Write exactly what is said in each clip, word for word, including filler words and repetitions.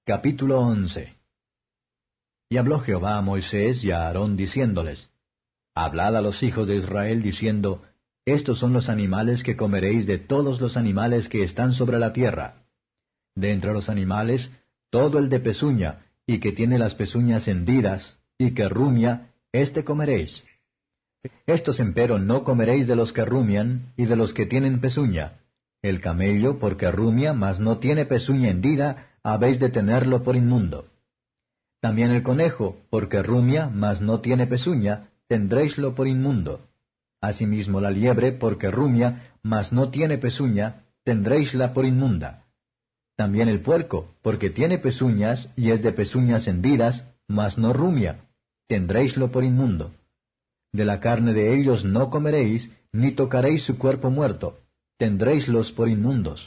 Capítulo once. Y habló Jehová a Moisés y a Aarón diciéndoles, Hablad a los hijos de Israel diciendo, Estos son los animales que comeréis de todos los animales que están sobre la tierra. De entre los animales, todo el de pezuña, y que tiene las pezuñas hendidas, y que rumia, éste comeréis. Estos empero no comeréis de los que rumian, y de los que tienen pezuña. El camello, porque rumia, mas no tiene pezuña hendida, habéis de tenerlo por inmundo. También el conejo, porque rumia, mas no tiene pezuña, tendréislo por inmundo. Asimismo la liebre, porque rumia, mas no tiene pezuña, tendréisla por inmunda. También el puerco, porque tiene pezuñas, y es de pezuñas hendidas, mas no rumia, tendréislo por inmundo. De la carne de ellos no comeréis, ni tocaréis su cuerpo muerto, tendréislos por inmundos.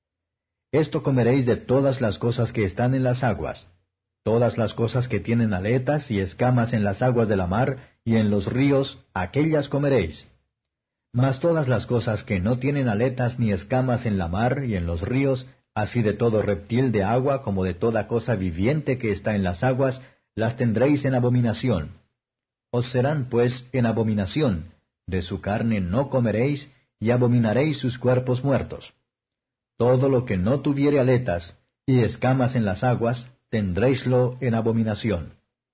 Esto comeréis de todas las cosas que están en las aguas, todas las cosas que tienen aletas y escamas en las aguas de la mar y en los ríos, aquellas comeréis. Mas todas las cosas que no tienen aletas ni escamas en la mar y en los ríos, así de todo reptil de agua como de toda cosa viviente que está en las aguas, las tendréis en abominación. Os serán pues en abominación, de su carne no comeréis, y abominaréis sus cuerpos muertos. Todo lo que no tuviere aletas y escamas en las aguas, tendréislo en abominación.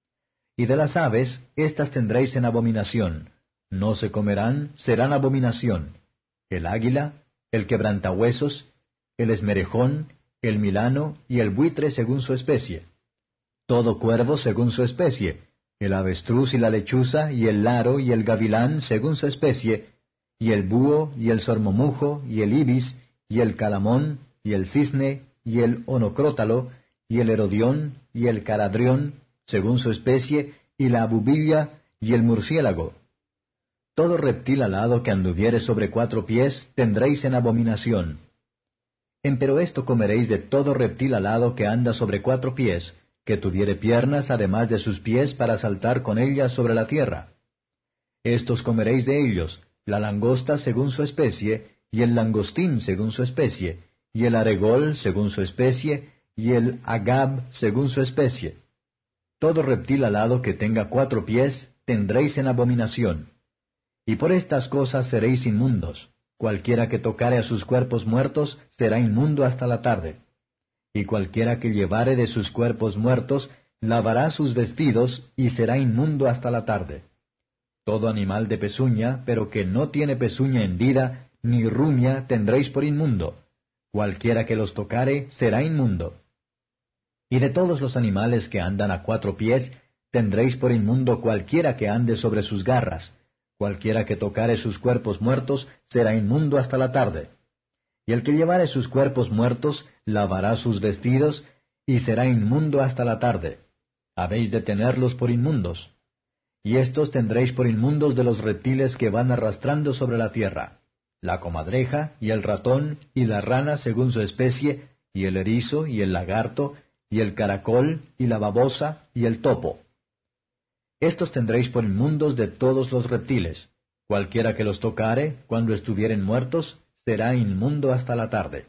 Y de las aves, éstas tendréis en abominación. No se comerán, serán abominación. El águila, el quebrantahuesos, el esmerejón, el milano y el buitre según su especie. Todo cuervo según su especie, el avestruz y la lechuza y el laro y el gavilán según su especie, y el búho y el sormomujo y el ibis, y el calamón, y el cisne, y el onocrótalo, y el herodión, y el caradrión, según su especie, y la abubilla, y el murciélago. Todo reptil alado que anduviere sobre cuatro pies, tendréis en abominación. Empero esto comeréis de todo reptil alado que anda sobre cuatro pies, que tuviere piernas además de sus pies para saltar con ellas sobre la tierra. Estos comeréis de ellos, la langosta según su especie, y el langostín según su especie, y el aregol según su especie, y el agab según su especie. Todo reptil alado que tenga cuatro pies, tendréis en abominación. Y por estas cosas seréis inmundos. Cualquiera que tocare a sus cuerpos muertos, será inmundo hasta la tarde. Y cualquiera que llevare de sus cuerpos muertos, lavará sus vestidos, y será inmundo hasta la tarde. Todo animal de pezuña, pero que no tiene pezuña hendida, ni rumia tendréis por inmundo. Cualquiera que los tocare será inmundo. Y de todos los animales que andan a cuatro pies, tendréis por inmundo cualquiera que ande sobre sus garras. Cualquiera que tocare sus cuerpos muertos será inmundo hasta la tarde. Y el que llevare sus cuerpos muertos, lavará sus vestidos, y será inmundo hasta la tarde. Habéis de tenerlos por inmundos. Y estos tendréis por inmundos de los reptiles que van arrastrando sobre la tierra, la comadreja, y el ratón, y la rana según su especie, y el erizo, y el lagarto, y el caracol, y la babosa, y el topo. Estos tendréis por inmundos de todos los reptiles. Cualquiera que los tocare, cuando estuvieren muertos, será inmundo hasta la tarde.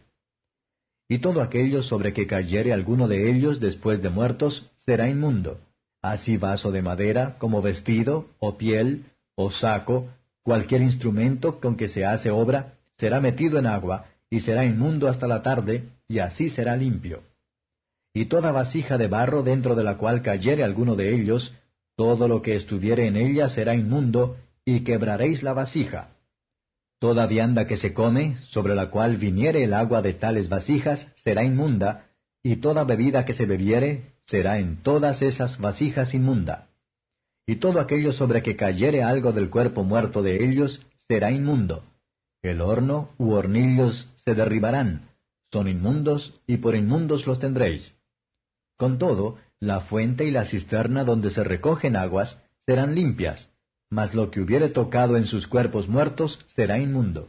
Y todo aquello sobre que cayere alguno de ellos después de muertos, será inmundo. Así vaso de madera, como vestido, o piel, o saco, cualquier instrumento con que se hace obra, será metido en agua, y será inmundo hasta la tarde, y así será limpio. Y toda vasija de barro dentro de la cual cayere alguno de ellos, todo lo que estuviere en ella será inmundo, y quebraréis la vasija. Toda vianda que se come, sobre la cual viniere el agua de tales vasijas, será inmunda, y toda bebida que se bebiere, será en todas esas vasijas inmunda. Y todo aquello sobre que cayere algo del cuerpo muerto de ellos, será inmundo. El horno u hornillos se derribarán, son inmundos, y por inmundos los tendréis. Con todo, la fuente y la cisterna donde se recogen aguas, serán limpias, mas lo que hubiere tocado en sus cuerpos muertos, será inmundo.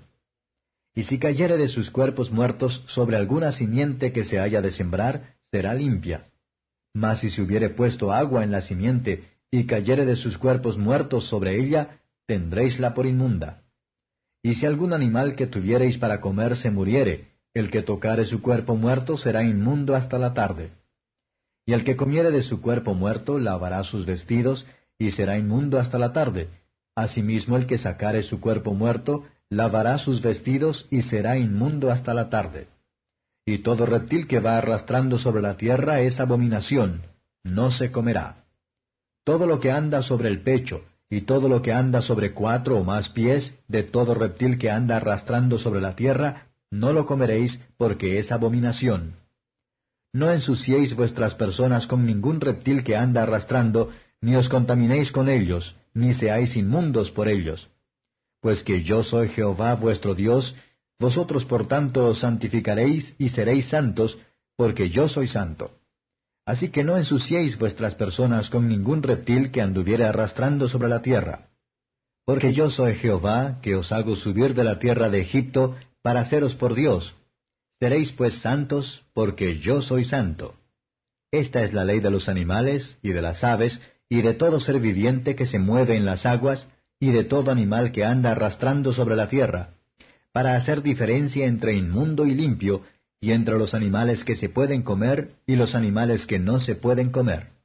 Y si cayere de sus cuerpos muertos sobre alguna simiente que se haya de sembrar, será limpia. Mas si se hubiere puesto agua en la simiente, y cayere de sus cuerpos muertos sobre ella, tendréisla por inmunda. Y si algún animal que tuviereis para comer se muriere, el que tocare su cuerpo muerto será inmundo hasta la tarde. Y el que comiere de su cuerpo muerto lavará sus vestidos, y será inmundo hasta la tarde. Asimismo el que sacare su cuerpo muerto lavará sus vestidos, y será inmundo hasta la tarde. Y todo reptil que va arrastrando sobre la tierra es abominación, no se comerá. Todo lo que anda sobre el pecho, y todo lo que anda sobre cuatro o más pies, de todo reptil que anda arrastrando sobre la tierra, no lo comeréis, porque es abominación. No ensuciéis vuestras personas con ningún reptil que anda arrastrando, ni os contaminéis con ellos, ni seáis inmundos por ellos. Pues que yo soy Jehová vuestro Dios, vosotros por tanto os santificaréis y seréis santos, porque yo soy santo. Así que no ensuciéis vuestras personas con ningún reptil que anduviere arrastrando sobre la tierra. Porque yo soy Jehová, que os hago subir de la tierra de Egipto, para haceros por Dios. Seréis pues santos, porque yo soy santo. Esta es la ley de los animales, y de las aves, y de todo ser viviente que se mueve en las aguas, y de todo animal que anda arrastrando sobre la tierra, para hacer diferencia entre inmundo y limpio, y entre los animales que se pueden comer y los animales que no se pueden comer.